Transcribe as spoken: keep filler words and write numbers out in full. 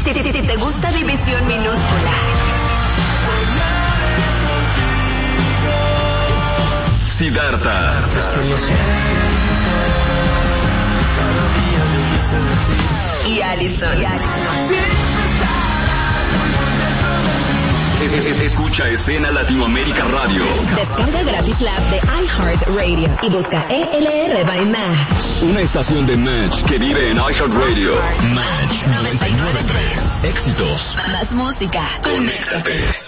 Si, si, si te gusta División Minúscula. Siddhartha. Y Allison. Y Allison. Es, es, es, escucha Escena Latinoamérica Radio. Descarga gratis la app de iHeartRadio y busca E L R by Match. Una estación de Match que vive en iHeartRadio. Match noventa y nueve punto tres. Éxitos. Más música. Conéctate.